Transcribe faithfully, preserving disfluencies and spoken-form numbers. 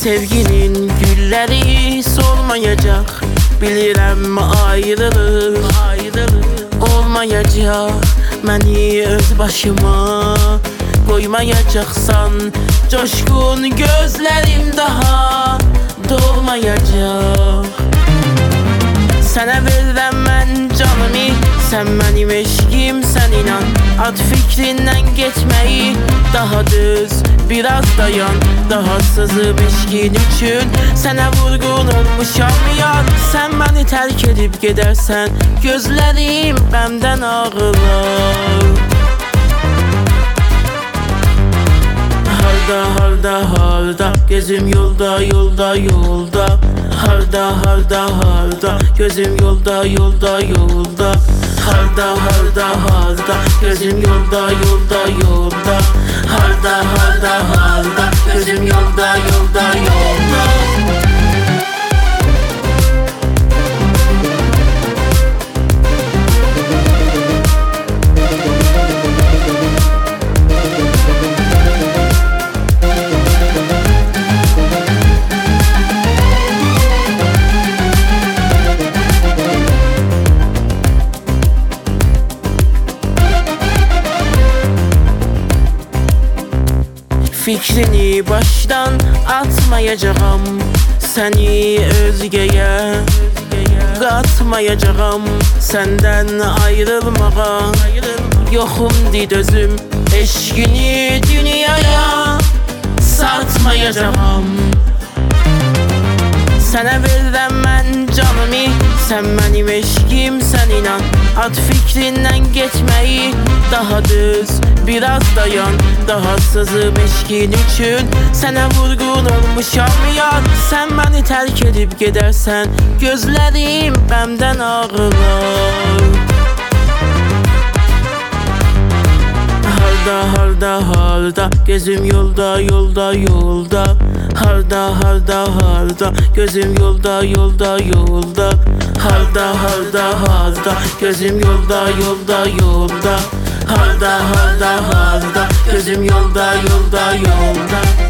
Sevginin gülleri solmayacak, bilirəm ayrılıq, ayrılıq olmayacaq. Məni öz başıma koymayacaksan, coşkun gözlerim daha dolmayacak. Sənə verirəm mən canımı, sən mənim eşqim, sən inan. Ad fikrindən geçmeyi daha düz, biraz dayan. Daha sızıb eşqin üçün sənə vurgun olmuşam yar. Sən məni tərk edib gedərsən, gözlərim qəmdən ağlar. Harda, harda, harda, gözüm yolda, yolda, yolda. Harda, harda, harda, gözüm yolda, yolda, yolda. Harda, harda, harda, gözüm yolda, yolda, yolda. Harda, harda, harda, gözüm yolda, yolda, yolda. Fikrini baştan atmayacağım, seni özgeye katmayacağım. Senden ayrılmağa yoxumdi dözüm, eşkini dünyaya satmayacağım. Sənə verirəm mən canımı, sən mənim eşqim, sən inan. Ad fikrindən geçmeyi daha düz, biraz dayan. Daha sızıb eşqin üçün sənə vurgun olmuşam yar. Sən məni tərk edib gedərsən, gözlərim qəmdən ağlar. Harda, harda, harda, gözüm yolda, yolda, yolda. Harda, harda, harda, gözüm yolda, yolda, yolda. Harda, harda, harda, gözüm yolda, yolda, yolda. Harda, harda, harda, gözüm yolda, yolda, yolda.